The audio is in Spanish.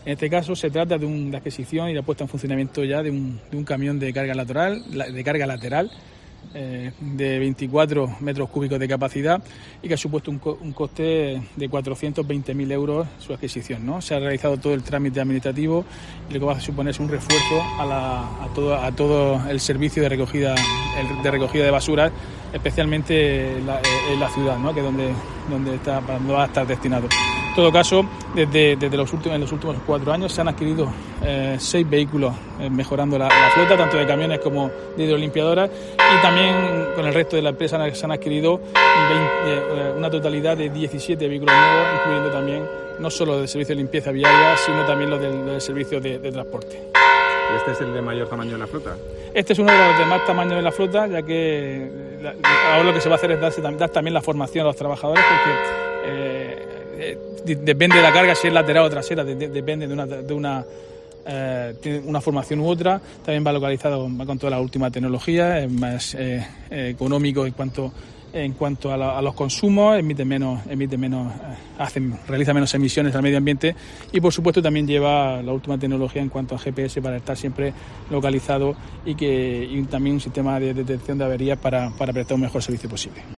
En este caso se trata de la adquisición y la puesta en funcionamiento ya de un camión de carga lateral, de 24 metros cúbicos de capacidad y que ha supuesto un coste de 420.000 euros su adquisición, ¿no? Se ha realizado todo el trámite administrativo y lo que va a suponer es un refuerzo a todo el servicio de recogida de basuras, especialmente en la ciudad, ¿no? Que es donde va a estar destinado. En todo caso, en los últimos 4 años se han adquirido 6 vehículos mejorando la flota, tanto de camiones como de hidrolimpiadoras, y también con el resto de la empresa se han adquirido una totalidad de 17 vehículos nuevos, incluyendo también no solo del servicio de limpieza viaria, sino también los del servicio de transporte. ¿Y este es el de mayor tamaño de la flota? Este es uno de los de más tamaño de la flota, ya que ahora lo que se va a hacer es dar también la formación a los trabajadores, porque depende de la carga, si es lateral o trasera, depende de una formación u otra. Va localizado con toda la última tecnología, es más económico en cuanto a los consumos, realiza menos emisiones al medio ambiente y por supuesto también lleva la última tecnología en cuanto a GPS para estar siempre localizado y también un sistema de detección de averías para prestar un mejor servicio posible.